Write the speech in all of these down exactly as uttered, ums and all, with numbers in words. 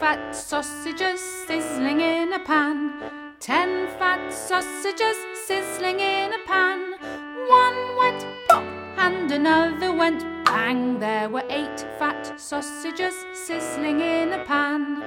fat sausages sizzling in a pan. Ten fat sausages sizzling in a pan. One went pop and another went bang. There were eight fat sausages sizzling in a pan.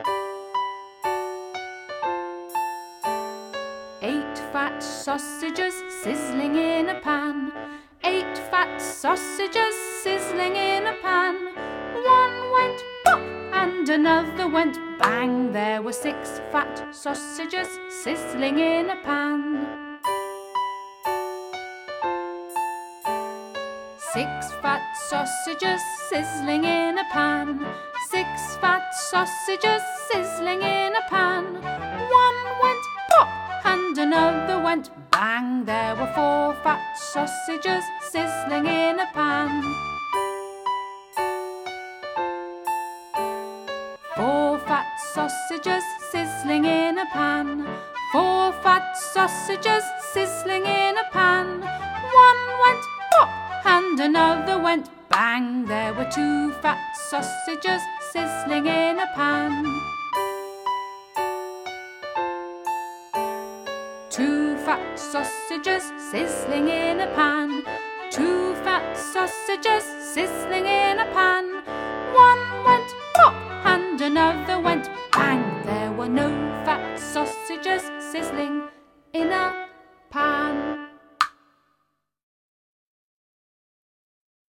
Eight fat sausages sizzling in a pan. Eight fat sausages sizzling in a pan. One went pop and another went bang. There were six fat sausages sizzling in a pan. Six fat sausages sizzling in a pan. Six fat sausages sizzling in a pan. One went pop and another went bang. There were four fat sausages sizzling in a pan. Four fat sausages sizzling in a pan. Four fat sausages sizzling in a pan. One went pop and another went bang. There were two fat sausages sizzling in a pan. Two fat sausages sizzling in a pan. Two fat sausages sizzling in a pan.